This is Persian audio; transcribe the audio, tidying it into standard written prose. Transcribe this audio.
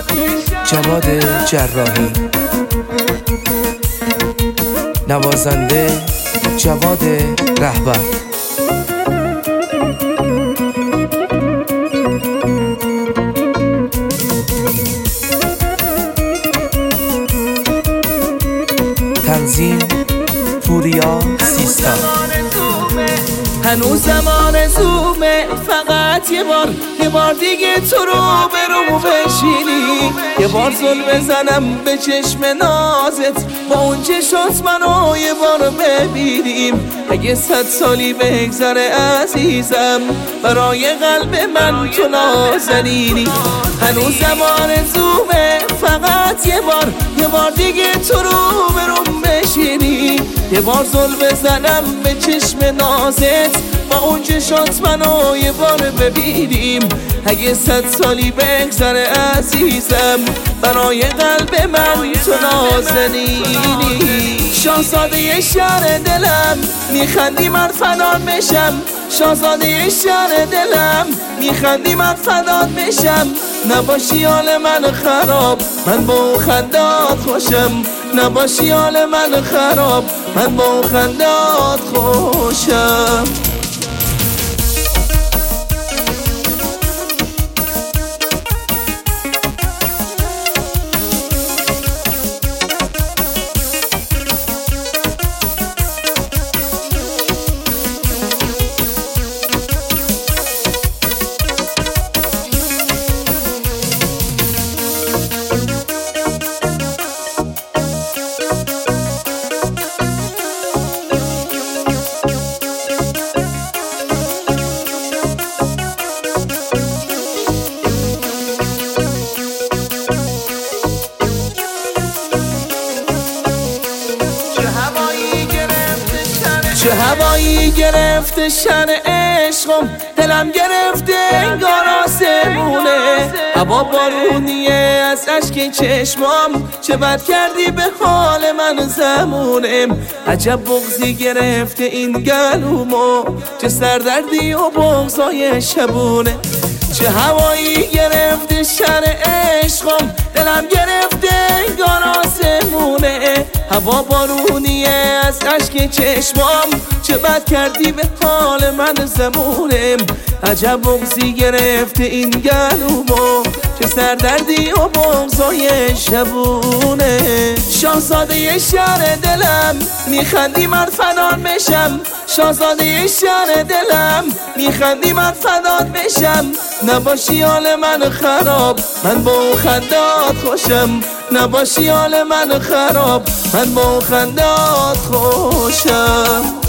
جواد جراحی، نوازنده جواد رهبر. تنظیم پوریا سیستان. هنوز زمان زومه، فقط یه بار دیگه تو رو برو بشینی، یه بار زل بزنم به چشم نازت، با اون چشات منو یه بار ببینیم. اگه 100 سالی بگذره عزیزم، برای قلب من تو نازنینی. هنوز زمان زومه، فقط یه بار دیگه تو رو برو بشینی، یه بار زل بزنم به چشم نازت، با اون چشات منو یه بار ببینیم. اگه 100 سالی بگذره عزیزم، برای قلب من تو نازنینی. شاهزاده شهر دلم، میخندی من فدات بشم. شاهزاده شهر دلم، میخندی من فدات بشم. نباشی حال من خراب، من با خندات خوشم. نباشی حال من خراب، من با خندات خوشم. چه هوایی گرفته شن عشقم، دلم گرفته انگار آسمونه. هوا بارونیه از اشک چشمام، چه بد کردی به حال من زمونم. عجب بغضی گرفته این گلومو، چه سردردی و بغضای شبونه. چه هوایی گرفته شن عشقم، دلم گرفته انگار آسمونه. هوا بارونیه از اشک چشمام، چه بد کردی به حال من زمونم. عجب بغضی گرفته این گلومو، چه سردردی و بغضای شبونه. شاهزاده شهر دلم، میخندی من فدات بشم. شاهزاده شهر دلم، میخندی من فدات بشم. نباشی حال من خراب، من با خندات خوشم. نباشی حال من خراب، من با خندات خوشم.